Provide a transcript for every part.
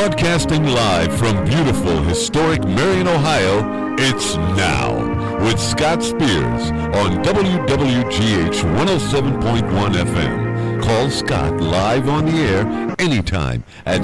Broadcasting live from beautiful, historic Marion, Ohio, it's Now with Scott Spears on WWGH 107.1 FM. Call Scott live on the air anytime at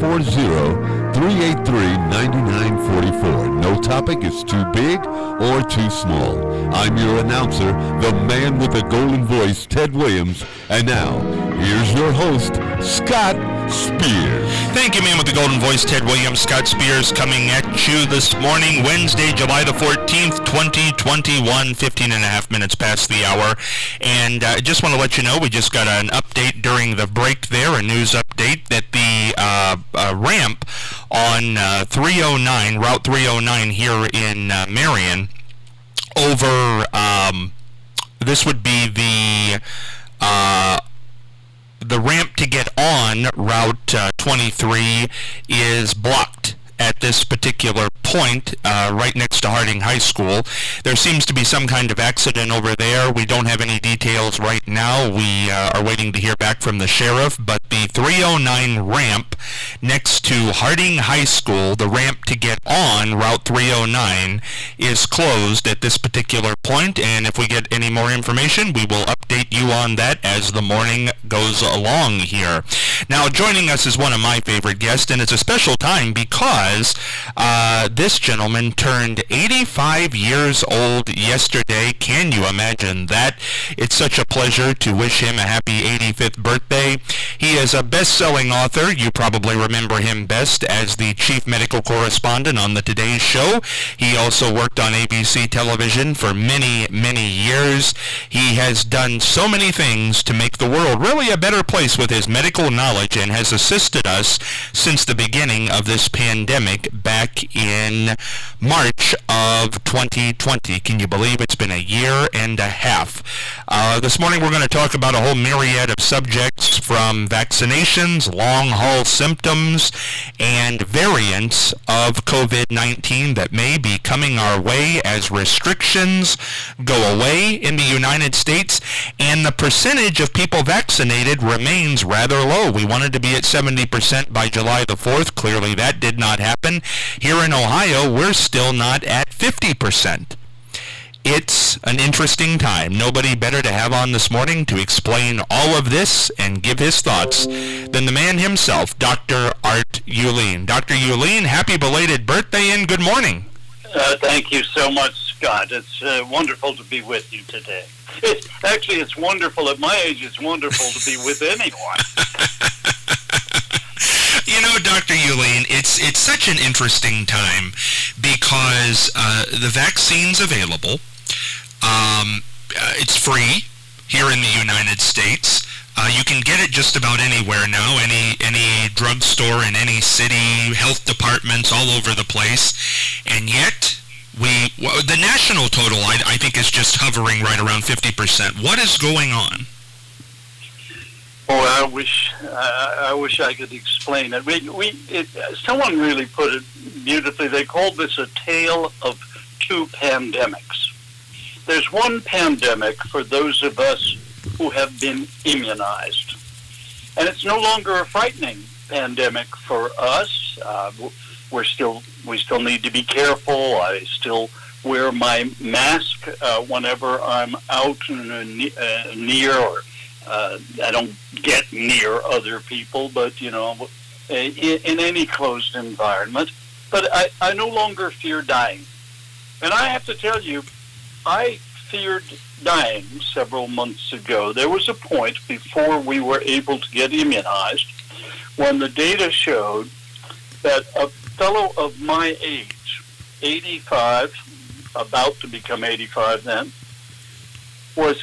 740-383-9944. No topic is too big or too small. I'm your announcer, the man with the golden voice, Ted Williams. And now, here's your host, Scott Spears. Thank you, man with the golden voice, Ted Williams. Scott Spears coming at you this morning, Wednesday, July the 14th, 2021, 15 and a half minutes past the hour. And I just want to let you know, we just got an update during the break there, a news update, that the ramp on 309, Route 309 here in Marion, over, this would be the ramp to get on Route 23 is blocked at this particular point, right next to Harding High School. There seems to be some kind of accident over there. We don't have any details right now. We are waiting to hear back from the sheriff, but the 309 ramp next to Harding High School, the ramp to get on Route 309, is closed at this particular point, and if we get any more information, we will update you on that as the morning goes along here. Now, joining us is one of my favorite guests, and it's a special time because this gentleman turned 85 years old yesterday. Can you imagine that? It's such a pleasure to wish him a happy 85th birthday. He is a best-selling author. You probably remember him best as the chief medical correspondent on the Today Show. He also worked on ABC television for many, many years. He has done so many things to make the world really a better place with his medical knowledge and has assisted us since the beginning of this pandemic back in March of 2020. Can you believe it's been a year and a half? This morning we're going to talk about a whole myriad of subjects, from vaccinations, long-haul symptoms, and variants of COVID-19 that may be coming our way as restrictions go away in the United States, and the percentage of people vaccinated remains rather low. We wanted to be at 70% by July the 4th. Clearly that did not happen. Here in Ohio, we're still not at 50%. It's an interesting time. Nobody better to have on this morning to explain all of this and give his thoughts than the man himself, Dr. Art Uihlein. Dr. Uihlein, happy belated birthday and good morning. Thank you so much, Scott. It's wonderful to be with you today. It's wonderful at my age. It's wonderful to be with anyone. You know, Dr. Uihlein, it's such an interesting time because the vaccine's available. It's free here in the United States. You can get it just about anywhere now, any drugstore in any city, health departments all over the place, and yet the national total, I think, is just hovering right around 50%. What is going on? Oh, I wish I could explain it. Someone really put it beautifully. They called this a tale of two pandemics. There's one pandemic for those of us who have been immunized, and it's no longer a frightening pandemic for us. We still need to be careful. I still wear my mask whenever I'm out near, or I don't get near other people, but in any closed environment. But I no longer fear dying. And I have to tell you, I feared dying several months ago. There was a point before we were able to get immunized when the data showed that a fellow of my age, 85, about to become 85 then, was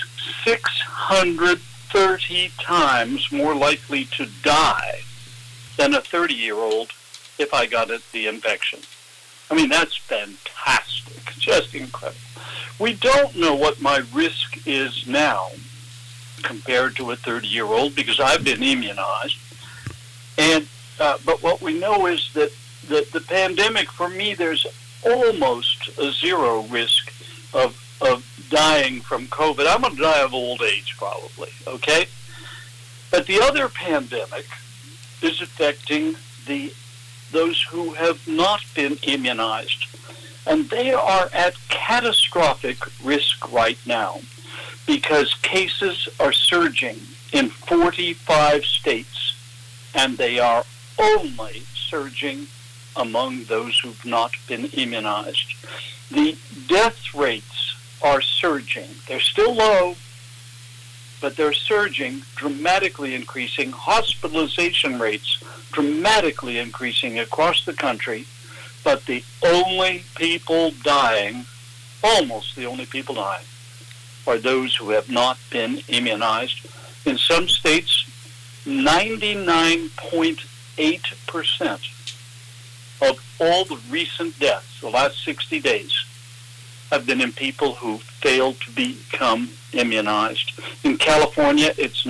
630 times more likely to die than a 30-year-old if I got the infection. I mean, that's fantastic, just incredible. We don't know what my risk is now compared to a 30-year-old because I've been immunized. But what we know is that the pandemic, for me, there's almost a zero risk of dying from COVID. I'm going to die of old age, probably, okay? But the other pandemic is affecting the those who have not been immunized. And they are at catastrophic risk right now because cases are surging in 45 states, and they are only surging among those who've not been immunized. The death rates are surging. They're still low, but they're surging, dramatically increasing. Hospitalization rates dramatically increasing across the country, but the only people dying, almost the only people dying, are those who have not been immunized. In some states, 99.8% of all the recent deaths, the last 60 days, have been in people who failed to become immunized. In California, it's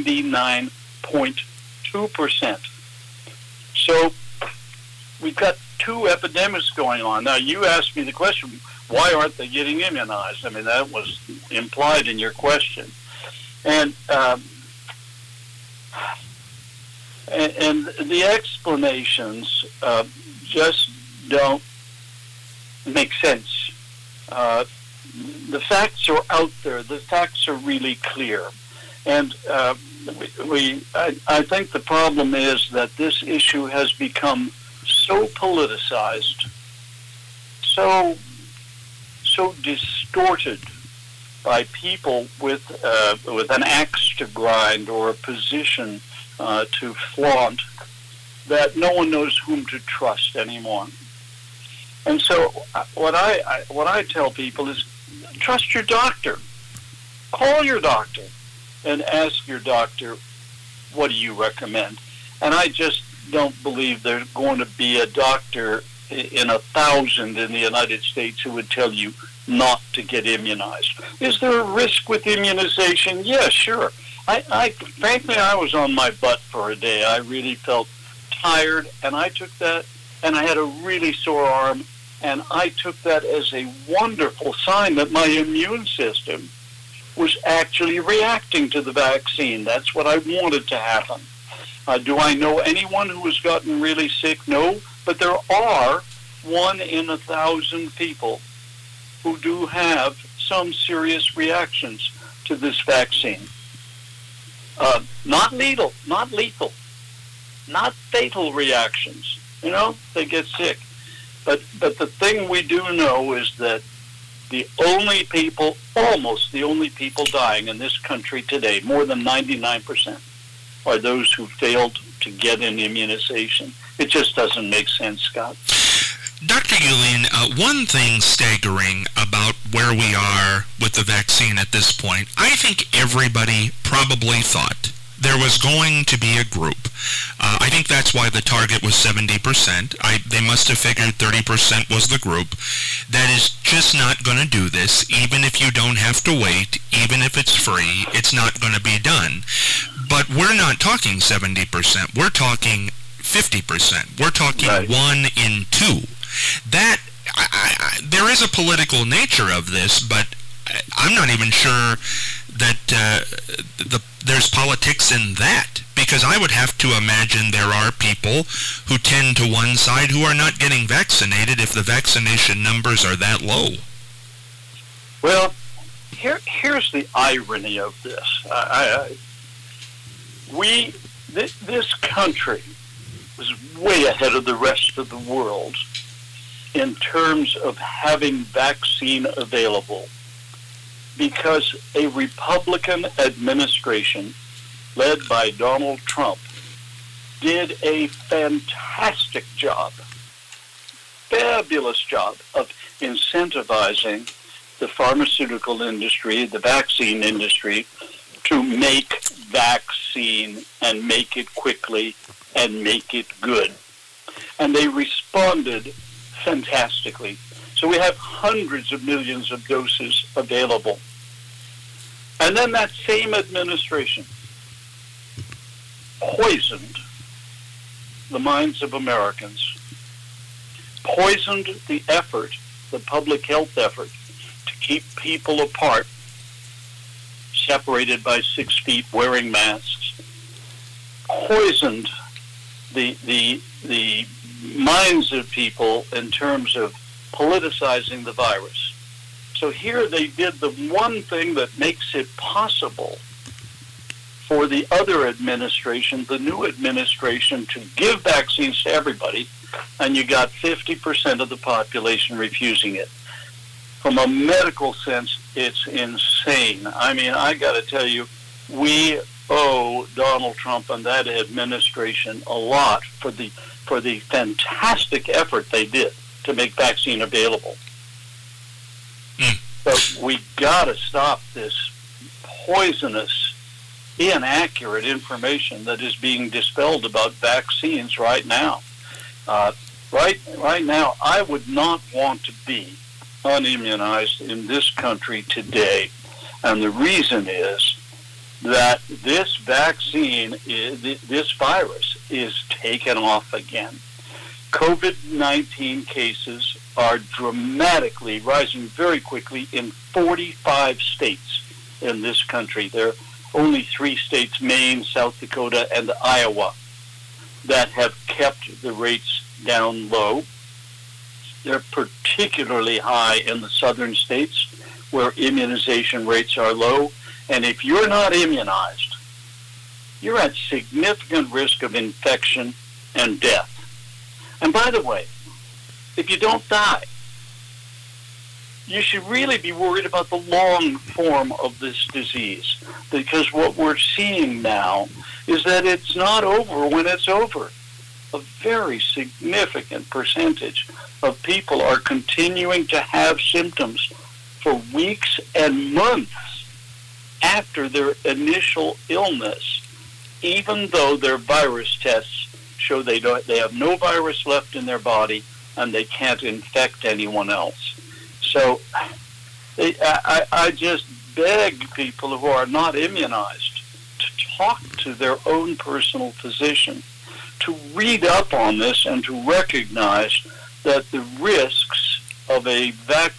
99.2%. So we've got two epidemics going on. Now, you asked me the question, why aren't they getting immunized? I mean, that was implied in your question. And the explanations just don't make sense. The facts are out there. The facts are really clear. And I think the problem is that this issue has become so politicized, so distorted by people with an axe to grind or a position to flaunt, that no one knows whom to trust anymore. And so what I tell people is, trust your doctor. Call your doctor and ask your doctor, what do you recommend? And I just don't believe there's going to be a doctor in 1,000 in the United States who would tell you not to get immunized. Is there a risk with immunization? Yeah, sure. Frankly, I was on my butt for a day. I really felt tired, and I took that, and I had a really sore arm, and I took that as a wonderful sign that my immune system was actually reacting to the vaccine. That's what I wanted to happen. Do I know anyone who has gotten really sick? No, but there are 1 in 1,000 people who do have some serious reactions to this vaccine. Not lethal, not fatal reactions. You know, they get sick. But the thing we do know is that the only people, almost the only people dying in this country today, more than 99%, are those who failed to get an immunization. It just doesn't make sense, Scott. Dr. Uihlein, one thing staggering about where we are with the vaccine at this point, I think everybody probably thought there was going to be a group. I think that's why the target was 70%. They must have figured 30% was the group that is just not going to do this, even if you don't have to wait, even if it's free, it's not going to be done. But we're not talking 70%. We're talking 50%. We're talking right. 1 in 2. That there is a political nature of this, but I'm not even sure that there's politics in that, because I would have to imagine there are people who tend to one side who are not getting vaccinated if the vaccination numbers are that low. Well, here's the irony of this. This country was way ahead of the rest of the world in terms of having vaccine available, because a Republican administration led by Donald Trump did a fantastic job, fabulous job of incentivizing the pharmaceutical industry, the vaccine industry, to make vaccine and make it quickly and make it good. And they responded fantastically. So we have hundreds of millions of doses available. And then that same administration poisoned the minds of Americans, poisoned the effort, the public health effort, to keep people apart, separated by 6 feet, wearing masks, poisoned the minds of people in terms of politicizing the virus. So here they did the one thing that makes it possible for the other administration, the new administration, to give vaccines to everybody, and you got 50% of the population refusing it. From a medical sense, it's insane. I mean, I got to tell you, we owe Donald Trump and that administration a lot for the fantastic effort they did to make vaccine available. But we got to stop this poisonous, inaccurate information that is being dispelled about vaccines right now. Right now, I would not want to be unimmunized in this country today, and the reason is that this vaccine, this virus, is taken off again. COVID-19 cases are dramatically rising very quickly in 45 states in this country. There are only 3 states, Maine, South Dakota, and Iowa, that have kept the rates down low. They're particularly high in the southern states where immunization rates are low. And if you're not immunized, you're at significant risk of infection and death. And by the way, if you don't die, you should really be worried about the long form of this disease, because what we're seeing now is that it's not over when it's over. A very significant percentage of people are continuing to have symptoms for weeks and months after their initial illness, even though their virus tests show they have no virus left in their body and they can't infect anyone else. So I just beg people who are not immunized to talk to their own personal physician, to read up on this and to recognize that the risks of a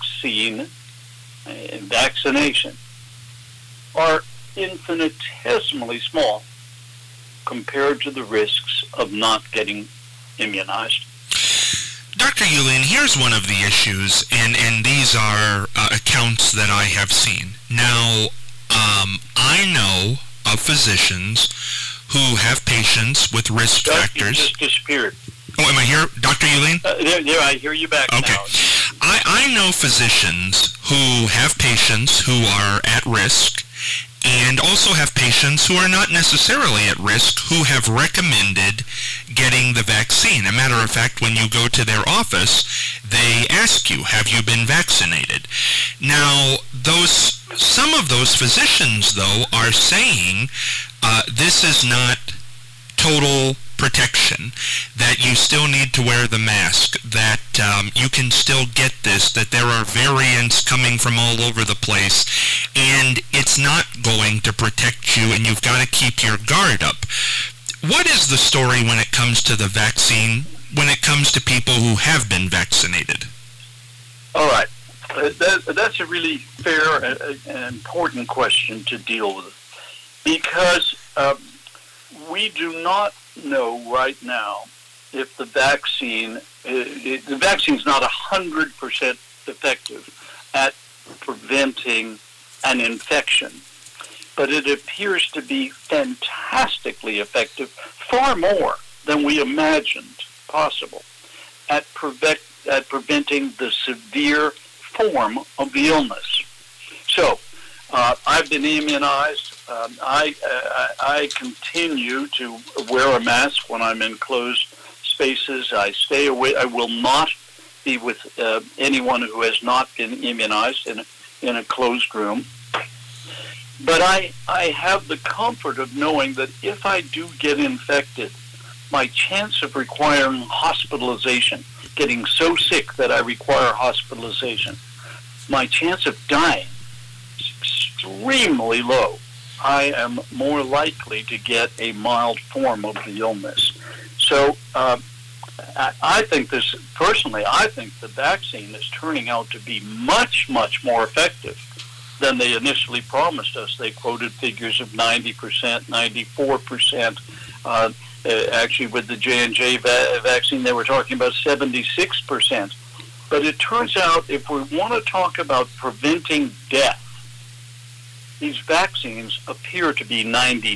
vaccination are infinitesimally small compared to the risks of not getting immunized. Dr. Uihlein, here's one of the issues, and these are accounts that I have seen. Now, I know of physicians who have patients with risk factors. You just disappeared. Oh, am I here, Dr. Uihlein? Yeah, I hear you back now. I know physicians who have patients who are at risk, and also have patients who are not necessarily at risk who have recommended getting the vaccine. As a matter of fact, when you go to their office, they ask you, have you been vaccinated? Now, some of those physicians, though, are saying this is not total protection, that you still need to wear the mask, that you can still get this, that there are variants coming from all over the place, and it's not going to protect you, and you've got to keep your guard up. What is the story when it comes to the vaccine, when it comes to people who have been vaccinated? All right. That's a really fair and important question to deal with, because we do not know right now if the vaccine is not 100% effective at preventing an infection, but it appears to be fantastically effective, far more than we imagined possible, at preventing the severe form of the illness. So, I've been immunized. I continue to wear a mask when I'm in closed spaces. I stay away. I will not be with anyone who has not been immunized in a closed room. But I have the comfort of knowing that if I do get infected, my chance of requiring hospitalization, getting so sick that I require hospitalization, my chance of dying is extremely low. I am more likely to get a mild form of the illness. So I think I think the vaccine is turning out to be much, much more effective than they initially promised us. They quoted figures of 90%, 94%. Actually, with the J&J vaccine, they were talking about 76%. But it turns out if we want to talk about preventing death, these vaccines appear to be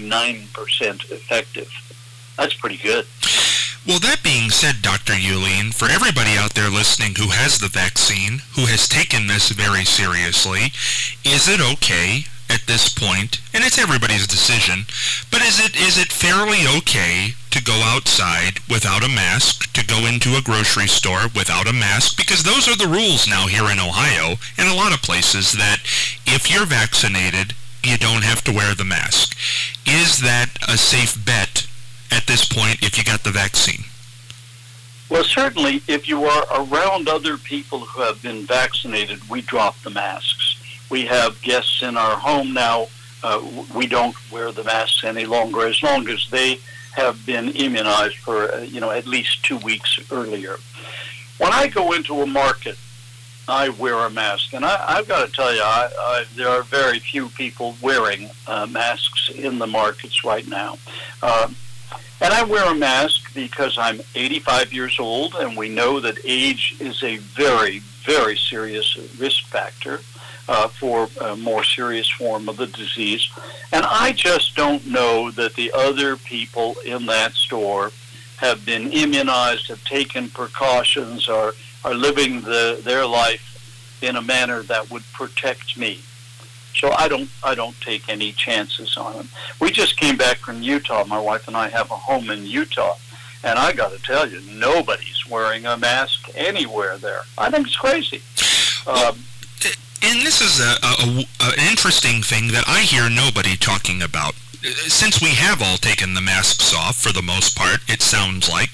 99% effective. That's pretty good. Well, that being said, Dr. Uihlein, for everybody out there listening who has the vaccine, who has taken this very seriously, is it okay at this point, and it's everybody's decision, but is it fairly okay to go outside without a mask, to go into a grocery store without a mask? Because those are the rules now here in Ohio and a lot of places, that if you're vaccinated, you don't have to wear the mask. Is that a safe bet at this point if you got the vaccine? Well, certainly if you are around other people who have been vaccinated, we drop the masks. We have guests in our home now. We don't wear the masks any longer as long as they have been immunized for, at least 2 weeks earlier. When I go into a market, I wear a mask. And I've got to tell you, there are very few people wearing masks in the markets right now. And I wear a mask because I'm 85 years old, and we know that age is a very, very serious risk factor for a more serious form of the disease. And I just don't know that the other people in that store have been immunized, have taken precautions, are living their life in a manner that would protect me. So I don't take any chances on them. We just came back from Utah. My wife and I have a home in Utah. And I got to tell you, nobody's wearing a mask anywhere there. I think it's crazy. And this is an interesting thing that I hear nobody talking about. Since we have all taken the masks off, for the most part, it sounds like,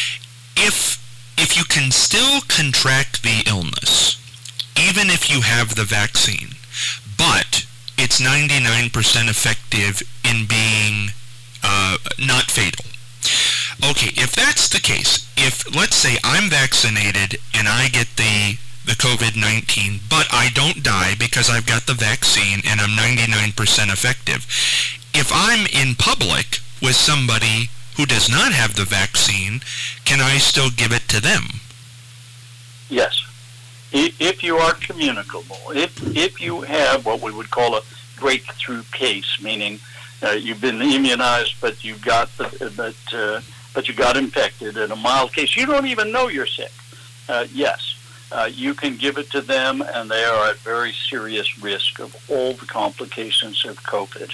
if you can still contract the illness, even if you have the vaccine, but it's 99% effective in being not fatal. Okay, if that's the case, if, let's say, I'm vaccinated and I get the COVID-19, but I don't die because I've got the vaccine and I'm 99% effective. If I'm in public with somebody who does not have the vaccine, can I still give it to them? Yes. If you are communicable, if you have what we would call a breakthrough case, meaning you've been immunized, but you got but you got infected in a mild case, you don't even know you're sick. Yes. You can give it to them, and they are at very serious risk of all the complications of COVID.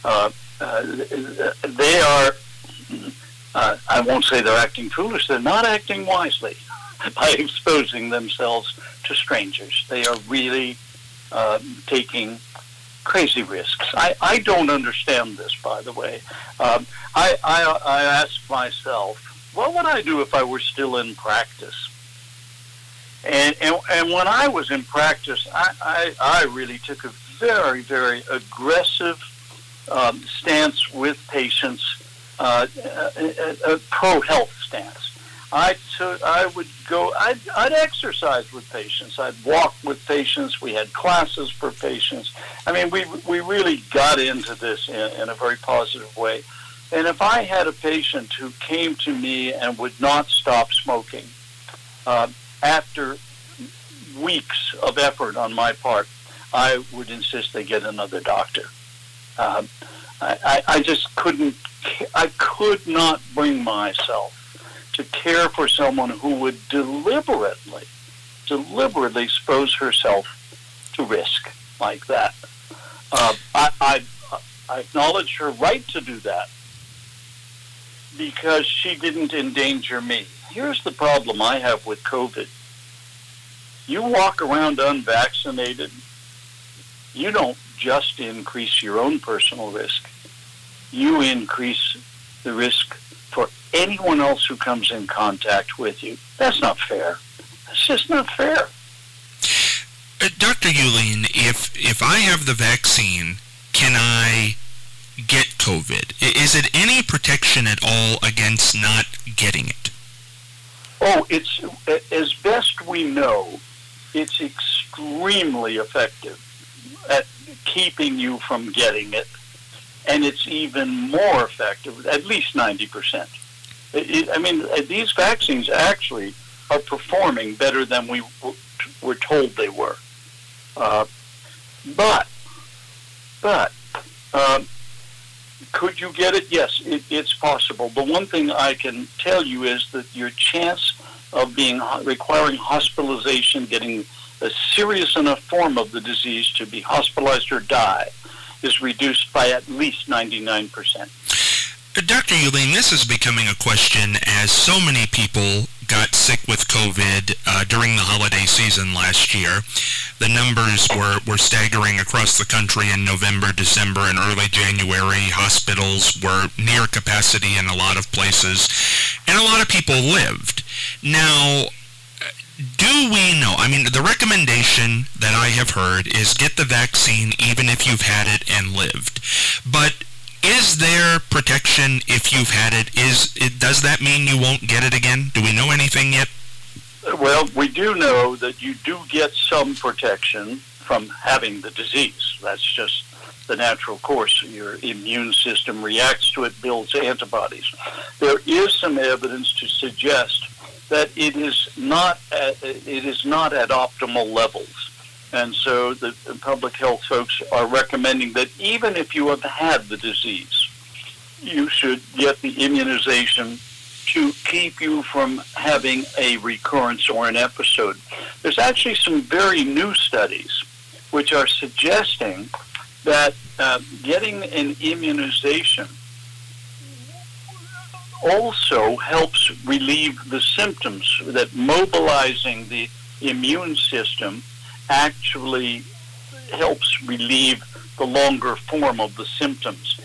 They are, I won't say they're acting foolish, they're not acting wisely by exposing themselves to strangers. They are really taking crazy risks. I don't understand this, by the way. I ask myself, what would I do if I were still in practice? And when I was in practice, I really took a very, very aggressive stance with patients, a pro-health stance. I'd exercise with patients. I'd walk with patients. We had classes for patients. I mean, we really got into this in a very positive way. And if I had a patient who came to me and would not stop smoking, after weeks of effort on my part, I would insist they get another doctor. I just I could not bring myself to care for someone who would deliberately expose herself to risk like that. I acknowledge her right to do that because she didn't endanger me. Here's the problem I have with COVID. You walk around unvaccinated, you don't just increase your own personal risk. You increase the risk for anyone else who comes in contact with you. That's not fair. It's just not fair. Dr. Uihlein, if I have the vaccine, can I get COVID? Is it any protection at all against not getting it? Oh, it's, as best we know, it's extremely effective at keeping you from getting it. and it's even more effective, at least 90%. These vaccines actually are performing better than we were told they were. But could you get it? Yes, it's possible. The one thing I can tell you is that your chance of requiring hospitalization, getting a serious enough form of the disease to be hospitalized or die, is reduced by at least 99%. Dr. Uihlein, this is becoming a question as so many people got sick with COVID during the holiday season last year. The numbers were staggering across the country in November, December, and early January. Hospitals were near capacity in a lot of places, and a lot of people lived. Now, do we know? I mean, the recommendation that I have heard is get the vaccine even if you've had it and lived. But is there protection if you've had it? Does that mean you won't get it again? Do we know anything yet? Well, we do know that you do get some protection from having the disease. That's just the natural course. Your immune system reacts to it, builds antibodies. There is some evidence to suggest that it is not at optimal levels. And so the public health folks are recommending that even if you have had the disease, you should get the immunization to keep you from having a recurrence or an episode. There's actually some very new studies which are suggesting that getting an immunization also helps relieve the symptoms, that mobilizing the immune system actually helps relieve the longer form of the symptoms.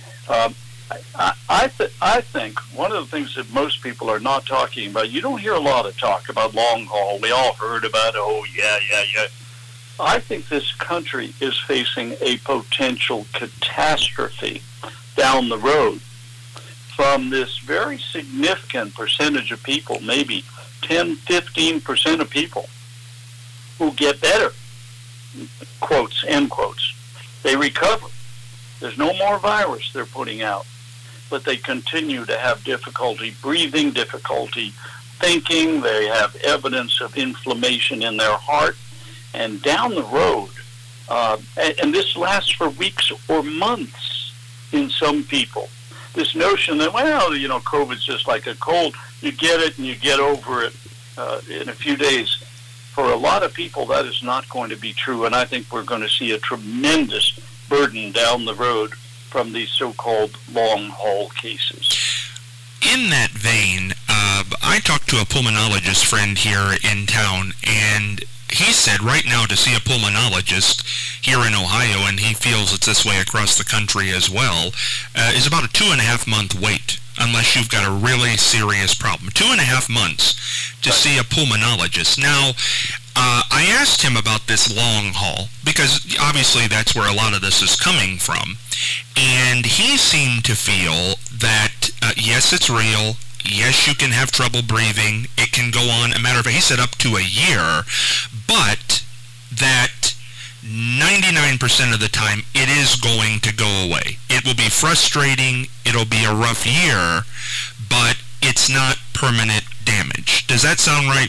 I think one of the things that most people are not talking about, you don't hear a lot of talk about long haul. We all heard about, yeah. I think this country is facing a potential catastrophe down the road from this very significant percentage of people, maybe 10, 15% of people who get better, quotes, end quotes. They recover. There's no more virus they're putting out, but they continue to have difficulty breathing, difficulty thinking. They have evidence of inflammation in their heart. And down the road, and this lasts for weeks or months in some people, this notion that, COVID's just like a cold. You get it and you get over it in a few days. For a lot of people, that is not going to be true, and I think we're going to see a tremendous burden down the road from these so-called long-haul cases. In that vein, I talked to a pulmonologist friend here in town, and he said right now to see a pulmonologist here in Ohio, and he feels it's this way across the country as well, is about a 2.5-month wait, unless you've got a really serious problem. 2.5 months to see a pulmonologist. Now, I asked him about this long haul, because obviously that's where a lot of this is coming from, and he seemed to feel that, yes, it's real. Yes, you can have trouble breathing. It can go on, a matter of fact, he said up to a year, but that 99% of the time it is going to go away. It will be frustrating, it'll be a rough year, but it's not permanent damage. Does that sound right?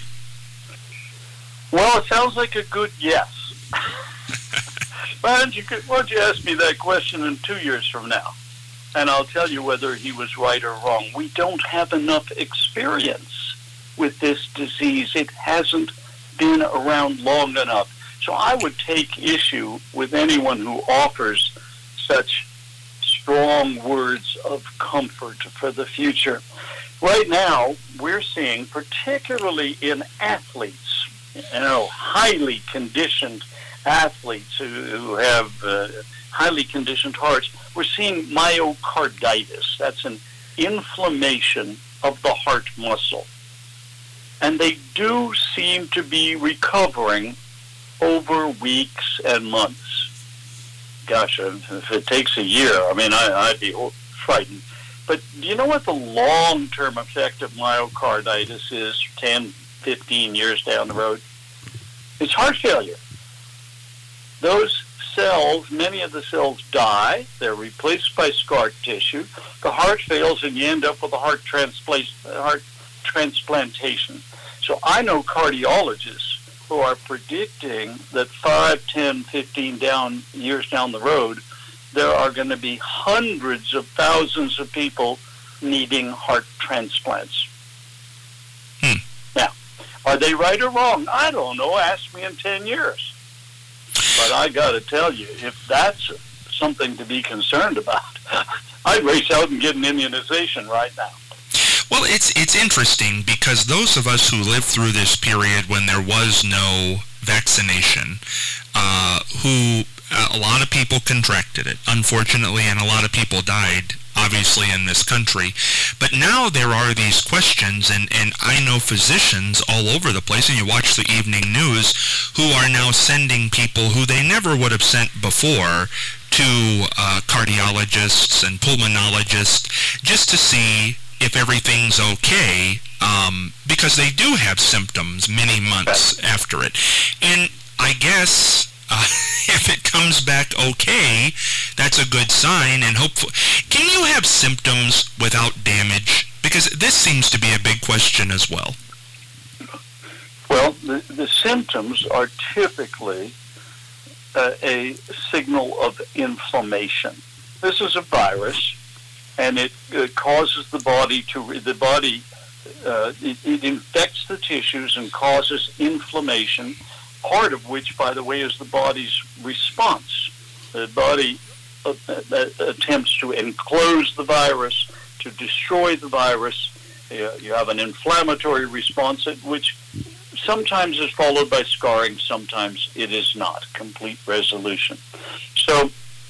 Well, it sounds like a good yes. Why don't you ask me that question in 2 years from now? And I'll tell you whether he was right or wrong. We don't have enough experience with this disease. It hasn't been around long enough. So I would take issue with anyone who offers such strong words of comfort for the future. Right now, we're seeing, particularly in athletes, highly conditioned athletes who have highly conditioned hearts, we're seeing myocarditis. That's an inflammation of the heart muscle. And they do seem to be recovering over weeks and months. Gosh, if it takes a year, I'd be frightened. But do you know what the long-term effect of myocarditis is 10, 15 years down the road? It's heart failure. Those cells, many of the cells die. They're replaced by scar tissue. The heart fails, and you end up with a heart transplantation. So I know cardiologists who are predicting that 5, 10, 15 years down the road, there are going to be hundreds of thousands of people needing heart transplants. Now, are they right or wrong? I don't know. Ask me in 10 years. But I got to tell you, if that's something to be concerned about, I'd race out and get an immunization right now. Well, it's interesting because those of us who lived through this period when there was no vaccination, a lot of people contracted it, unfortunately, and a lot of people died, obviously, in this country. But now there are these questions, and I know physicians all over the place, and you watch the evening news, who are now sending people who they never would have sent before to cardiologists and pulmonologists just to see if everything's okay, because they do have symptoms many months after it. And I guess if it comes back okay, that's a good sign, and hopefully. Can you have symptoms without damage? Because this seems to be a big question as well. Well, the symptoms are typically a signal of inflammation. This is a virus, and it causes the body it infects the tissues and causes inflammation, part of which, by the way, is the body's response. The body attempts to enclose the virus, to destroy the virus. You have an inflammatory response, which sometimes is followed by scarring, sometimes it is not. Complete resolution. So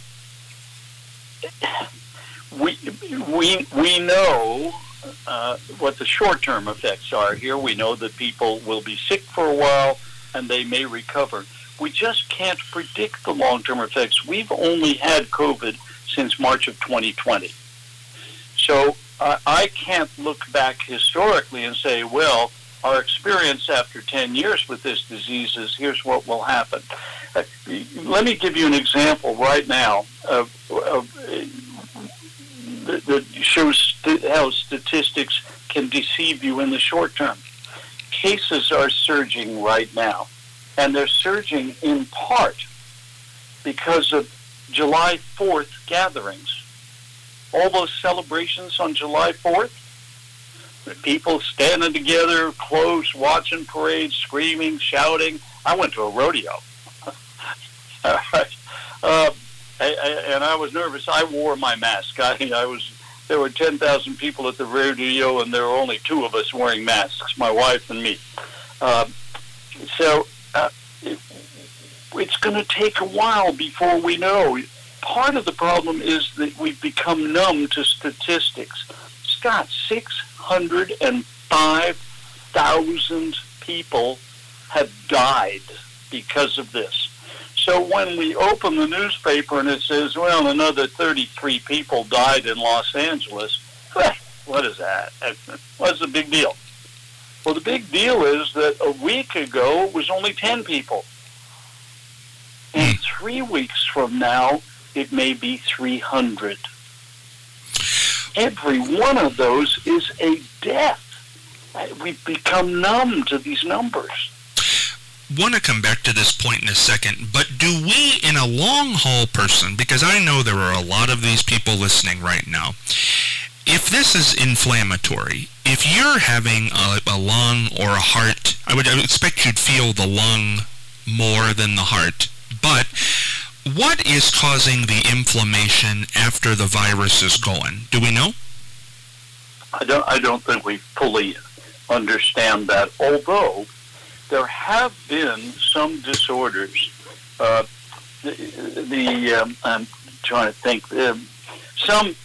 we know what the short-term effects are here. We know that people will be sick for a while and they may recover. We just can't predict the long-term effects. We've only had COVID since March of 2020. So I can't look back historically and say, well, our experience after 10 years with this disease is here's what will happen. Let me give you an example right now that shows how statistics can deceive you in the short term. Cases are surging right now, and they're surging in part because of July 4th gatherings. All those celebrations on July 4th, the people standing together, close, watching parades, screaming, shouting. I went to a rodeo. And I was nervous. I wore my mask. There were 10,000 people at the rodeo, and there were only 2 of us wearing masks, my wife and me. It's going to take a while before we know. Part of the problem is that we've become numb to statistics. Scott, 605,000 people have died because of this. So when we open the newspaper and it says, well, another 33 people died in Los Angeles, what is that? What's the big deal? Well, the big deal is that a week ago it was only 10 people. And 3 weeks from now, it may be 300. Every one of those is a death. We've become numb to these numbers. Want to come back to this point in a second, but do we, in a long-haul person, because I know there are a lot of these people listening right now, if this is inflammatory, if you're having a lung or a heart, I would expect you'd feel the lung more than the heart, but what is causing the inflammation after the virus is gone? Do we know? I don't think we fully understand that, although there have been some disorders. I'm trying to think. Some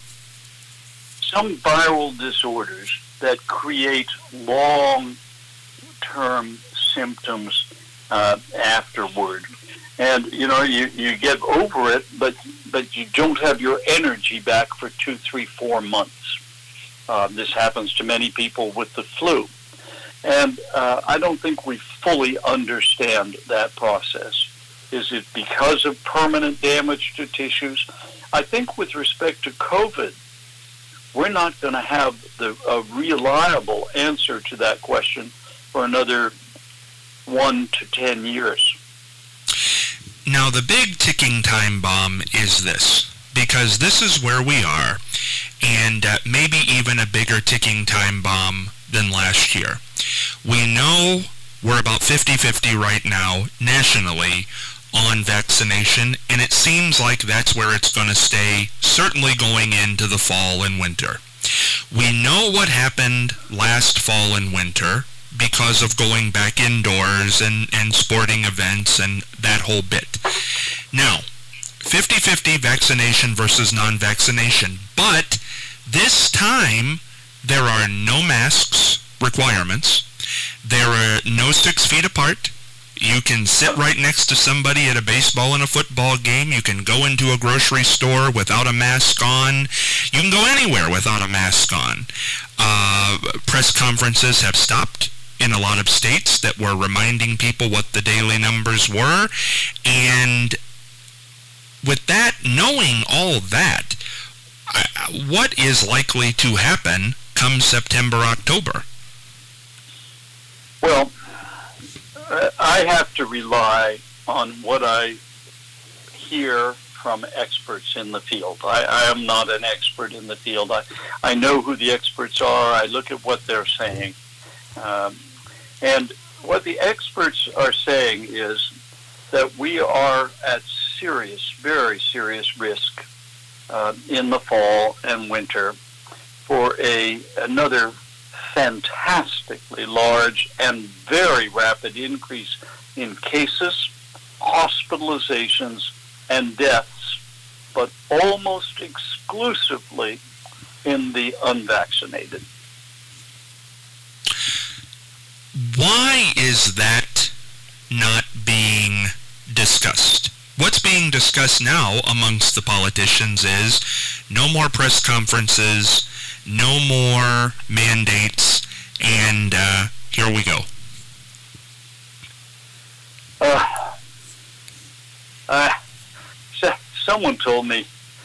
viral disorders that create long-term symptoms afterward. And, you get over it, but you don't have your energy back for 2, 3, 4 months. This happens to many people with the flu. And I don't think we fully understand that process. Is it because of permanent damage to tissues? I think with respect to COVID, we're not going to have a reliable answer to that question for another 1 to 10 years. Now, the big ticking time bomb is this, because this is where we are, and maybe even a bigger ticking time bomb than last year. We know we're about 50-50 right now nationally on vaccination, and it seems like that's where it's going to stay, certainly going into the fall and winter. We know what happened last fall and winter because of going back indoors and sporting events and that whole bit. Now, 50-50 vaccination versus non-vaccination, but this time there are no masks requirements. There are no 6 feet apart. You can sit right next to somebody at a baseball and a football game. You can go into a grocery store without a mask on. You can go anywhere without a mask on. Press conferences have stopped in a lot of states that were reminding people what the daily numbers were. And with that, knowing all that, what is likely to happen come September, October? Well, I have to rely on what I hear from experts in the field. I am not an expert in the field. I know who the experts are. I look at what they're saying. And what the experts are saying is that we are at serious, very serious risk in the fall and winter for another fantastically large and very rapid increase in cases, hospitalizations, and deaths, but almost exclusively in the unvaccinated. Why is that not being discussed? What's being discussed now amongst the politicians is no more press conferences, no more mandates, and here we go. Someone told me,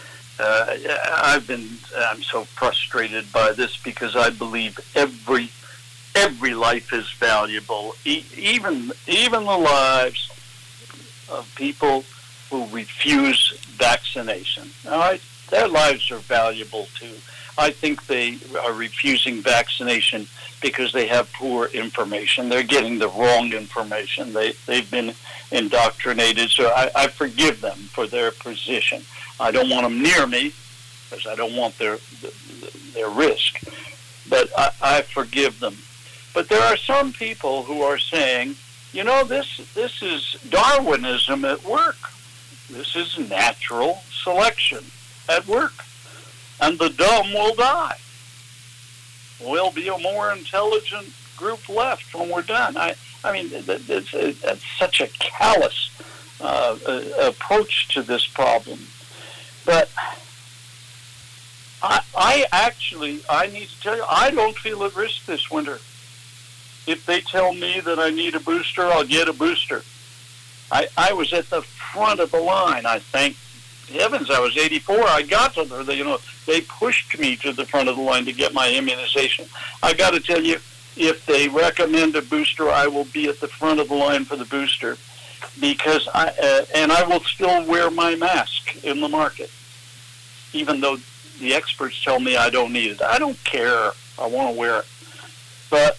I'm so frustrated by this because I believe every life is valuable, even the lives of people who refuse vaccination. All right, their lives are valuable too. I think they are refusing vaccination because they have poor information. They're getting the wrong information. They've been indoctrinated, so I forgive them for their position. I don't want them near me because I don't want their risk, but I forgive them. But there are some people who are saying, you know, this is Darwinism at work. This is natural selection at work. And the dumb will die. We'll be a more intelligent group left when we're done. I mean, that's such a callous approach to this problem. But I need to tell you, I don't feel at risk this winter. If they tell me that I need a booster, I'll get a booster. I was at the front of the line. I thank heavens I was 84. I got to there. They pushed me to the front of the line to get my immunization. I got to tell you, if they recommend a booster, I will be at the front of the line for the booster, because I will still wear my mask in the market, even though the experts tell me I don't need it. I don't care. I want to wear it, but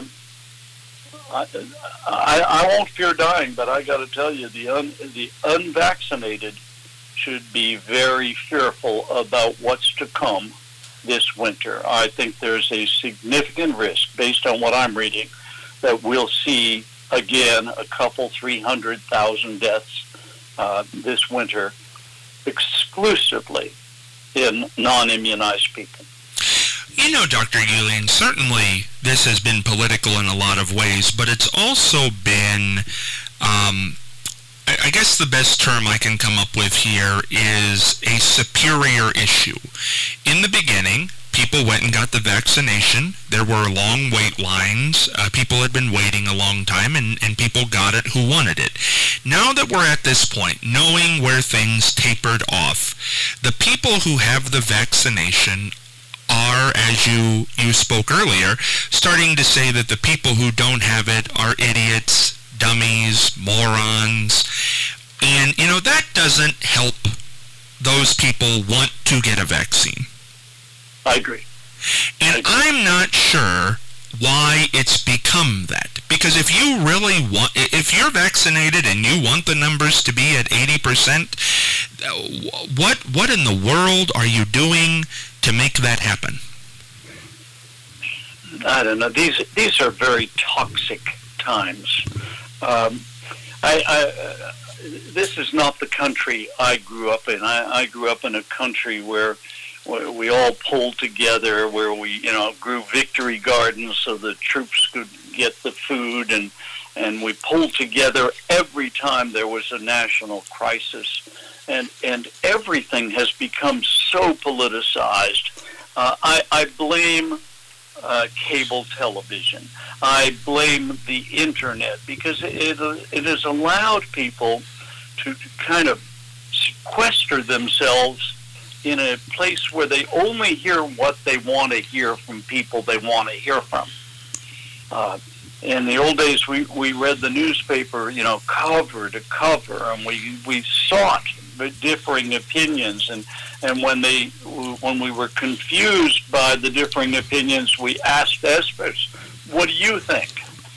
I won't fear dying. But I got to tell you, the unvaccinated should be very fearful about what's to come this winter. I think there's a significant risk, based on what I'm reading, that we'll see again a couple 300,000 deaths this winter, exclusively in non-immunized people. You know, Dr. Uihlein, certainly this has been political in a lot of ways, but it's also been, I guess the best term I can come up with here is a superior issue. In the beginning, people went and got the vaccination. There were long wait lines. People had been waiting a long time, and people got it who wanted it. Now that we're at this point, knowing where things tapered off, the people who have the vaccination are, as you spoke earlier, starting to say that the people who don't have it are idiots, dummies, morons. And, that doesn't help those people want to get a vaccine. I agree. And I'm not sure why it's become that. Because if you're vaccinated and you want the numbers to be at 80%, what in the world are you doing to make that happen? I don't know. These are very toxic times. This is not the country I grew up in. I grew up in a country where we all pulled together, where we, grew victory gardens so the troops could get the food, and we pulled together every time there was a national crisis. And everything has become so politicized. I blame cable television. I blame the internet, because it has allowed people to kind of sequester themselves in a place where they only hear what they want to hear from people they want to hear from. In the old days, we read the newspaper, cover to cover, and we sought the differing opinions, and when we were confused by the differing opinions, we asked experts, "What do you think?"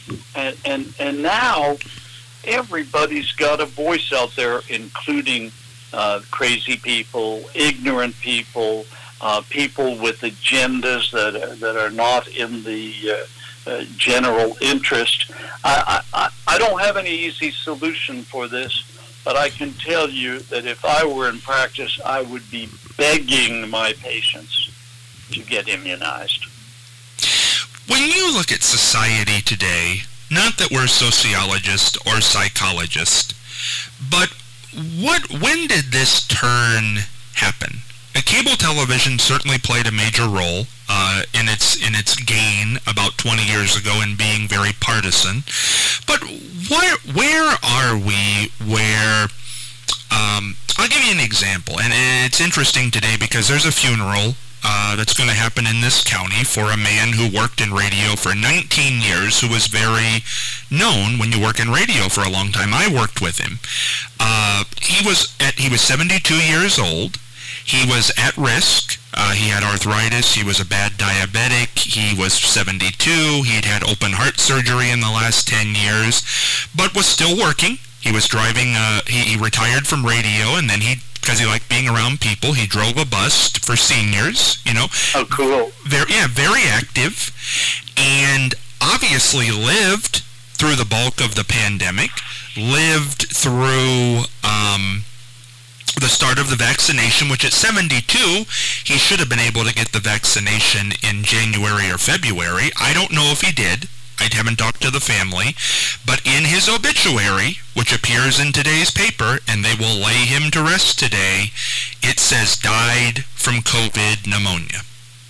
And now everybody's got a voice out there, including crazy people, ignorant people, people with agendas that are not in the general interest. I don't have any easy solution for this, but I can tell you that if I were in practice, I would be begging my patients to get immunized. When you look at society today, not that we're sociologists or psychologists, but when did this turn happen? Cable television certainly played a major role in its gain about 20 years ago in being very partisan. But where are we where, I'll give you an example, and it's interesting today because there's a funeral that's going to happen in this county for a man who worked in radio for 19 years, who was very known when you work in radio for a long time. I worked with him. He was 72 years old. He was at risk. He had arthritis. He was a bad diabetic. He was 72. He'd had open heart surgery in the last 10 years, but was still working. He was driving, he retired from radio, and then because he liked being around people, he drove a bus for seniors, Oh, cool. Very active, and obviously lived through the bulk of the pandemic, lived through the start of the vaccination, which at 72, he should have been able to get the vaccination in January or February. I don't know if he did. I haven't talked to the family. But in his obituary, which appears in today's paper, and they will lay him to rest today, it says died from COVID pneumonia.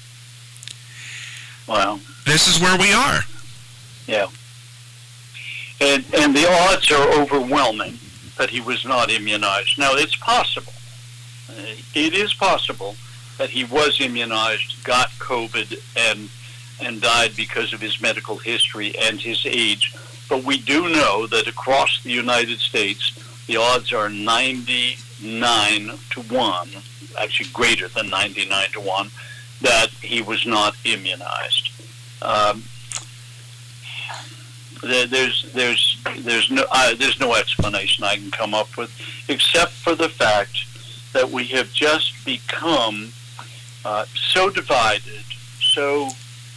Wow. This is where we are. Yeah. And the odds are overwhelming that he was not immunized. Now, it's possible. It is possible that he was immunized, got COVID, and died because of his medical history and his age. But we do know that across the United States, the odds are 99 to 1, actually greater than 99 to 1, that he was not immunized. There's no explanation I can come up with, except for the fact that we have just become so divided, so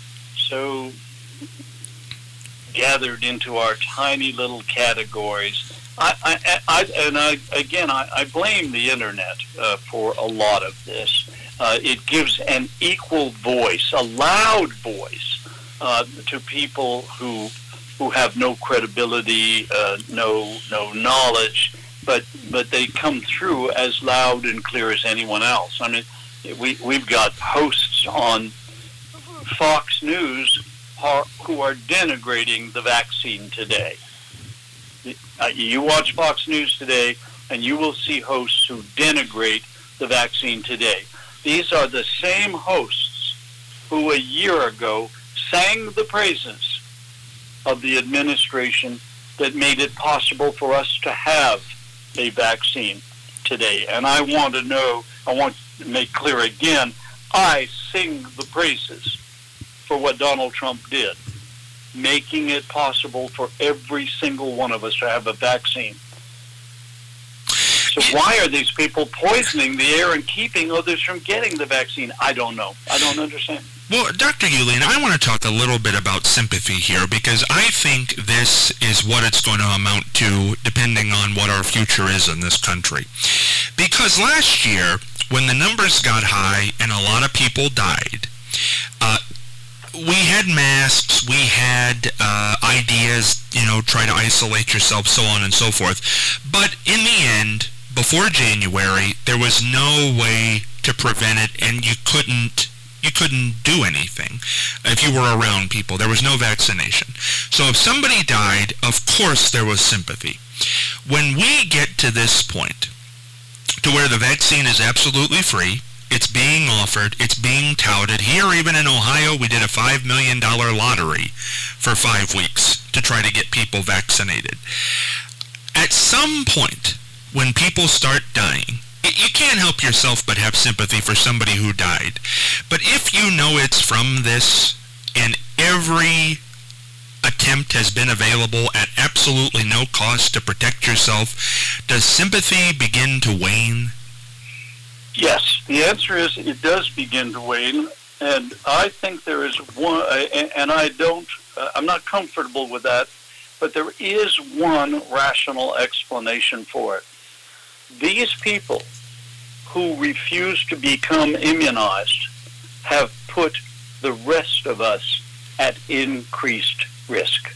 gathered into our tiny little categories. I blame the internet for a lot of this. It gives an equal voice, a loud voice, to people who have no credibility, no knowledge, but they come through as loud and clear as anyone else. I mean, we've got hosts on Fox News who are denigrating the vaccine today. You watch Fox News today, and you will see hosts who denigrate the vaccine today. These are the same hosts who a year ago sang the praises of the administration that made it possible for us to have a vaccine today. And I want to make clear again, I sing the praises for what Donald Trump did, making it possible for every single one of us to have a vaccine. So why are these people poisoning the air and keeping others from getting the vaccine? I don't know. I don't understand. Well, Dr. Uihlein, I want to talk a little bit about sympathy here, because I think this is what it's going to amount to depending on what our future is in this country. Because last year, when the numbers got high and a lot of people died, we had masks, we had ideas, try to isolate yourself, so on and so forth. But in the end, before January, there was no way to prevent it, and you couldn't do anything if you were around people. There was no vaccination. So if somebody died, of course there was sympathy. When we get to this point, to where the vaccine is absolutely free, it's being offered, it's being touted. Here, even in Ohio, we did a $5 million lottery for 5 weeks to try to get people vaccinated. At some point, when people start dying, you can't help yourself but have sympathy for somebody who died. But if you know it's from this, and every attempt has been available at absolutely no cost to protect yourself, does sympathy begin to wane? Yes, the answer is it does begin to wane, and I think there is one, and I'm not comfortable with that, but there is one rational explanation for it. These people who refuse to become immunized have put the rest of us at increased risk.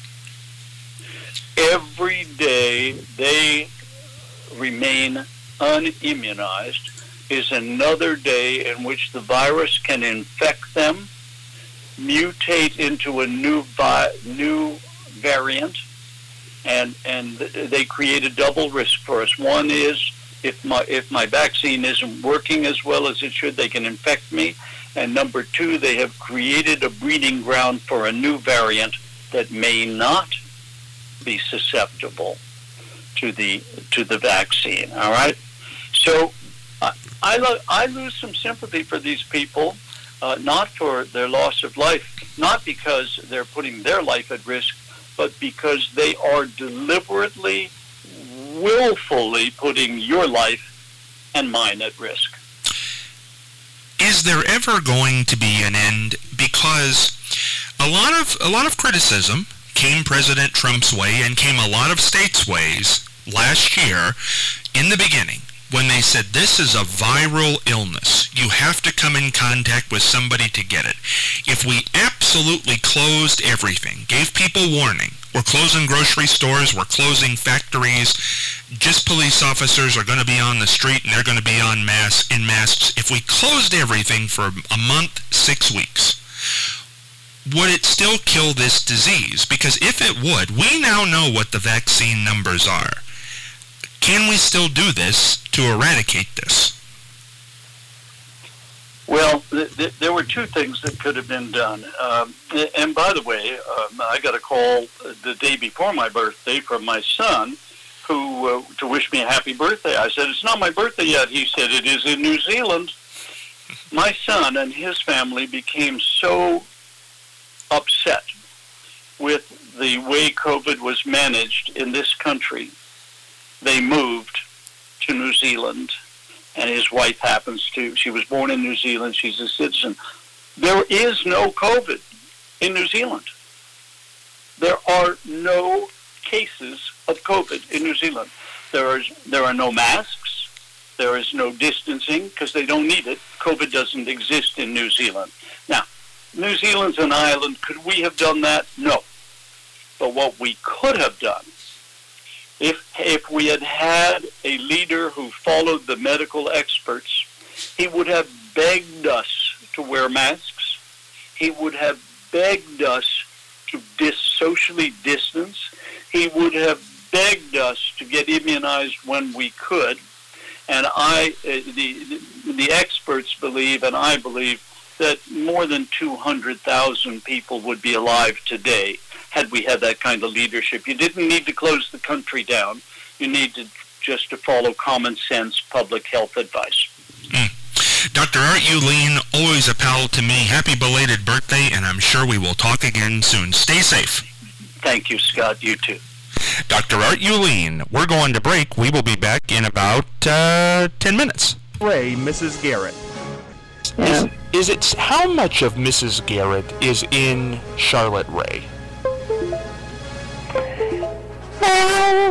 Every day they remain unimmunized is another day in which the virus can infect them, mutate into a new variant, and they create a double risk for us. One is if my vaccine isn't working as well as it should, they can infect me. And number two, they have created a breeding ground for a new variant that may not be susceptible to the vaccine. All right, so I lose some sympathy for these people, not for their loss of life, not because they're putting their life at risk, but because they are deliberately, willfully putting your life and mine at risk. Is there ever going to be an end? Because a lot of criticism came President Trump's way and came a lot of states' ways last year in the beginning, when they said this is a viral illness. You have to come in contact with somebody to get it. If we absolutely closed everything, gave people warning, we're closing grocery stores, we're closing factories, just police officers are going to be on the street and they're going to be in masks. If we closed everything for a month, 6 weeks, would it still kill this disease? Because if it would, we now know what the vaccine numbers are. Can we still do this to eradicate this? Well, there were two things that could have been done. And by the way, I got a call the day before my birthday from my son who to wish me a happy birthday. I said, "It's not my birthday yet." He said, "It is in New Zealand." My son and his family became so upset with the way COVID was managed in this country. They moved to New Zealand, and his wife she was born in New Zealand, she's a citizen. There is no COVID in New Zealand. There are no cases of COVID in New Zealand. There are no masks. There is no distancing because they don't need it. COVID doesn't exist in New Zealand. Now, New Zealand's an island. Could we have done that? No. But what we could have done, if we had had a leader who followed the medical experts, he would have begged us to wear masks. he would have begged us to socially distance. He would have begged us to get immunized when we could. And the experts believe, and I believe, that more than 200,000 people would be alive today had we had that kind of leadership. You didn't need to close the country down. You needed just to follow common sense public health advice. Dr. Art Uihlein, always a pal to me. Happy belated birthday, and I'm sure we will talk again soon. Stay safe. Thank you, Scott. You too. Dr. Art Uihlein. We're going to break. We will be back in about 10 minutes. Ray, Mrs. Garrett. Yeah. Is it how much of Mrs. Garrett is in Charlotte Ray?